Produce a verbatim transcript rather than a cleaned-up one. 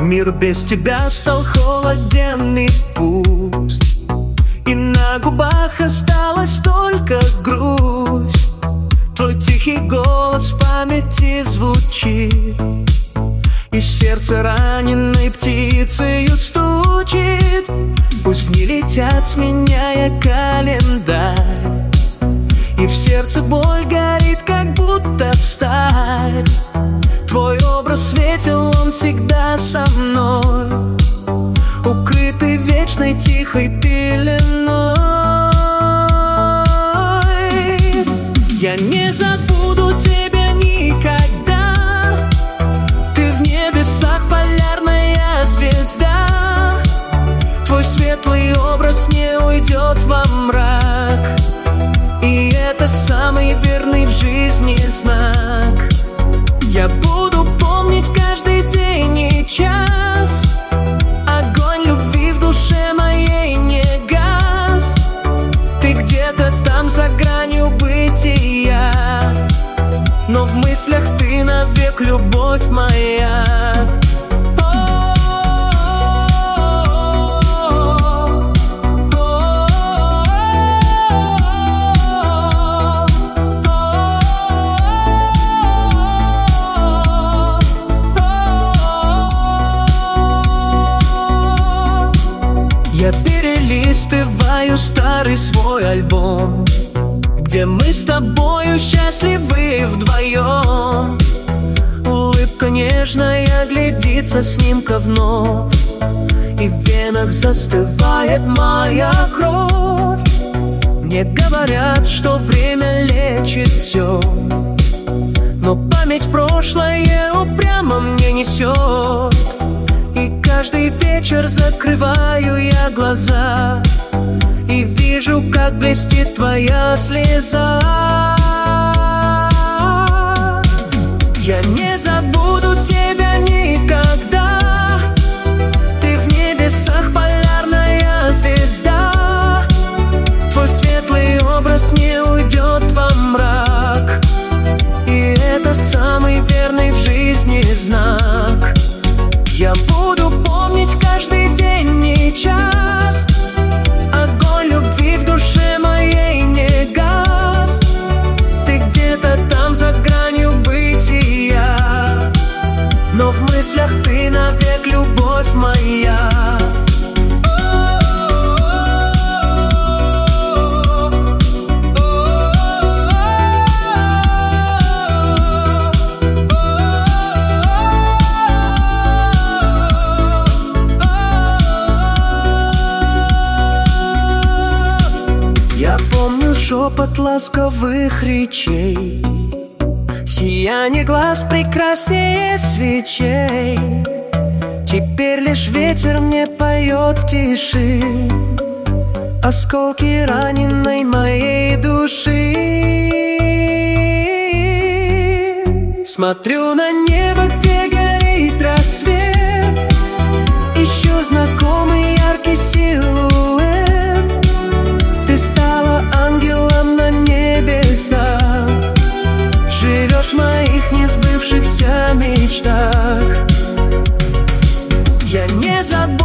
Мир без тебя стал холоден и пуст, и на губах осталась только грусть. Твой тихий голос в памяти звучит, и сердце раненой птицею стучит. Пусть не летят, сменяя календарь, и в сердце боль горит, как будто всталь. Твой образ светил, он всегда со мной, укрытый вечной тихой пеленой. Я не забуду тебя никогда, ты в небесах полярная звезда. Твой светлый образ не уйдет во мрак, и это самый верный в жизни знак. Я буду помнить каждый день и час, огонь любви в душе моей не гас. Ты где-то там за гранью бытия, но в мыслях ты навек любовь моя. Я перелистываю старый свой альбом, где мы с тобою счастливы вдвоем. Улыбка нежная глядится снимка вновь, и в венах застывает моя кровь. Мне говорят, что время лечит все, но память прошлое упрямо мне несет. И каждый вечер закрываю я глаза и вижу, как блестит твоя слеза. Я не забуду тебя никогда, ты в небесах полярная звезда. Твой светлый образ не уйдет во мрак, и это самый верный в жизни знак. Я буду помнить каждый день и час, огонь любви в душе моей не гас. Ты где-то там за гранью бытия, но в мыслях ты навек любовь моя. Шепот ласковых речей, сияние глаз прекраснее свечей. Теперь лишь ветер мне поет в тиши осколки раненой моей души. Смотрю на небо, где горит рассвет, ищу знакомый яркий силуэт. Ты стала ангелом на небесах, живешь в моих несбывшихся мечтах. Я не забуду